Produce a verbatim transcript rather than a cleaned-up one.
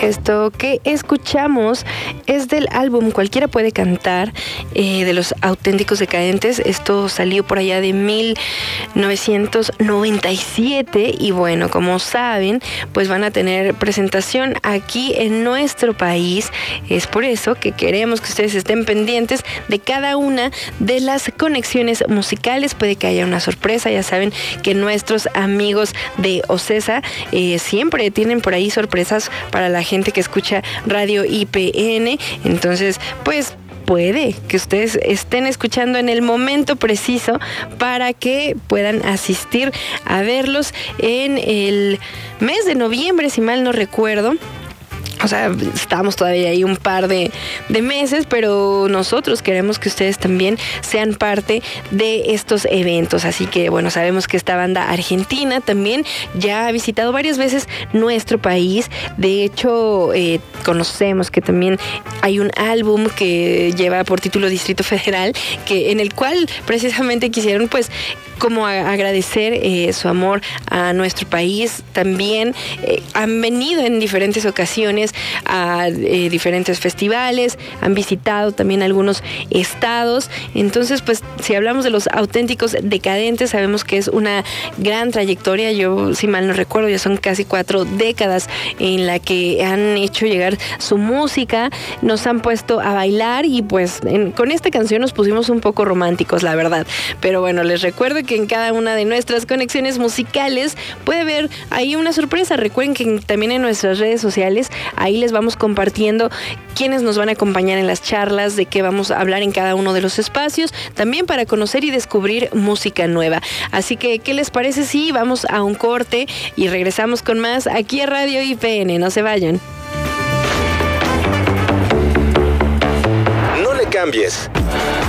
Esto que escuchamos es del álbum Cualquiera puede cantar, eh, de Los Auténticos Decadentes. Esto salió por allá de mil novecientos noventa y siete y bueno, como saben, pues van a tener presentación aquí en nuestro país. Es por eso que queremos que ustedes estén pendientes de cada una de las conexiones musicales. Puede que haya una sorpresa. Ya saben que nuestros amigos de Ocesa eh, siempre tienen por ahí sorpresas para la gente que escucha Radio I P N. Entonces, pues puede que ustedes estén escuchando en el momento preciso para que puedan asistir a verlos en el mes de noviembre, si mal no recuerdo. O sea, estamos todavía ahí un par de, de meses, pero nosotros queremos que ustedes también sean parte de estos eventos. Así que, bueno, sabemos que esta banda argentina también ya ha visitado varias veces nuestro país. De hecho, eh, conocemos que también hay un álbum que lleva por título Distrito Federal, que en el cual precisamente quisieron, pues, como agradecer eh, su amor a nuestro país. También eh, han venido en diferentes ocasiones a eh, diferentes festivales, han visitado también algunos estados. Entonces, pues, si hablamos de Los Auténticos Decadentes, sabemos que es una gran trayectoria. Yo, si mal no recuerdo, ya son casi cuatro décadas en la que han hecho llegar su música, nos han puesto a bailar y pues en, con esta canción nos pusimos un poco románticos, la verdad. Pero bueno, les recuerdo que en cada una de nuestras conexiones musicales puede haber ahí una sorpresa. Recuerden que también en nuestras redes sociales ahí les vamos compartiendo quiénes nos van a acompañar en las charlas, de qué vamos a hablar en cada uno de los espacios, también para conocer y descubrir música nueva. Así que, ¿qué les parece si vamos a un corte y regresamos con más aquí a Radio I P N? No se vayan. No le cambies.